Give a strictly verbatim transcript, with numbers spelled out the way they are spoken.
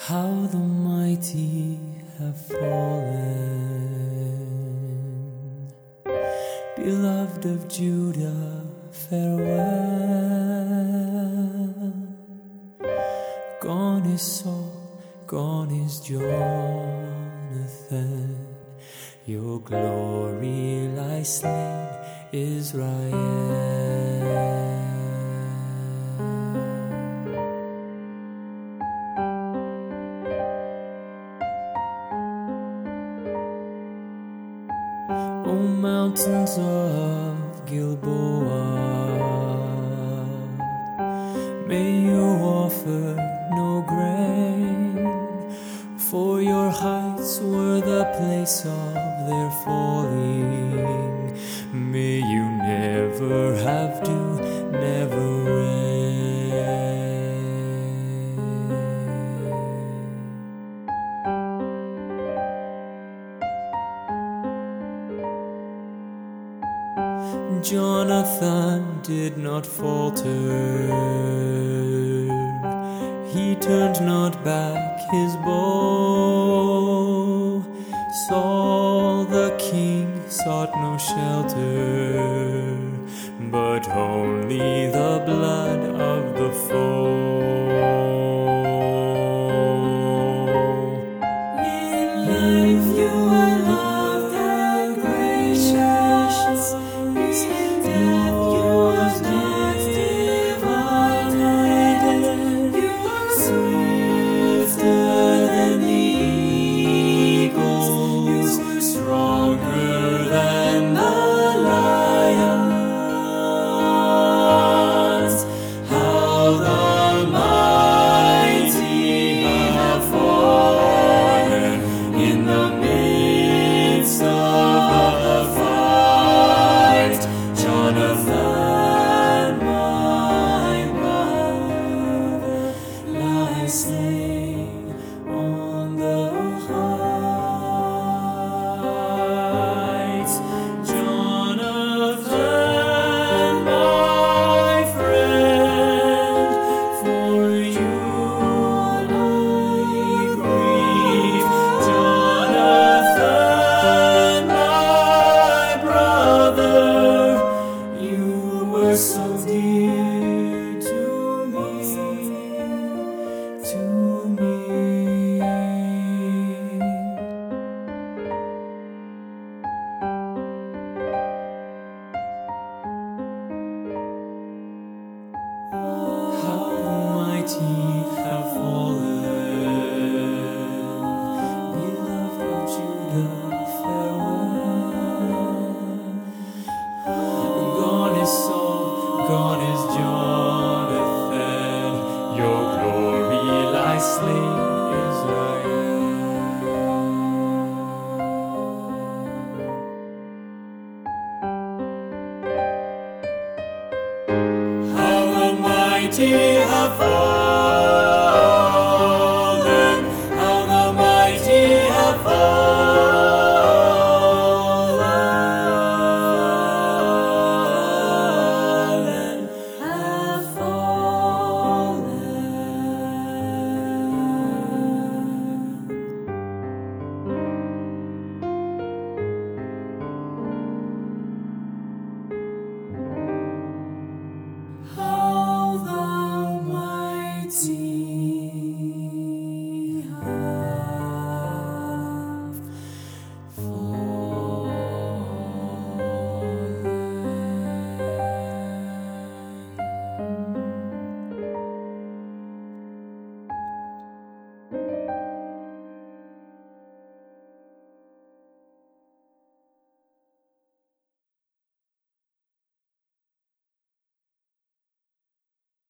How the mighty have fallen. Beloved of Judah, farewell. Gone is Saul, gone is Jonathan. Your glory lies slain, Israel. O mountains of Gilboa, may you offer no grain, for your heights were the place of their falling. May you never have dew, never rain. Jonathan did not falter. He turned not back his bow. Saul the king sought no shelter, but only the blood of the foe. In life you are loved and gracious. In death you are not divided. You are swifter than the eagles. You are stronger than the lions. How the mighty have fallen in the midst of the fight. Jonathan, my brother, lies slain on the heights. Jonathan, my friend, for you I grieve. Jonathan, my brother, you were so dear to me, to me. How the mighty have fallen. Beloved of Judah, farewell. Gone is Saul, gone is Jonathan. Your glory lies slain, Israel. How the mighty have fallen.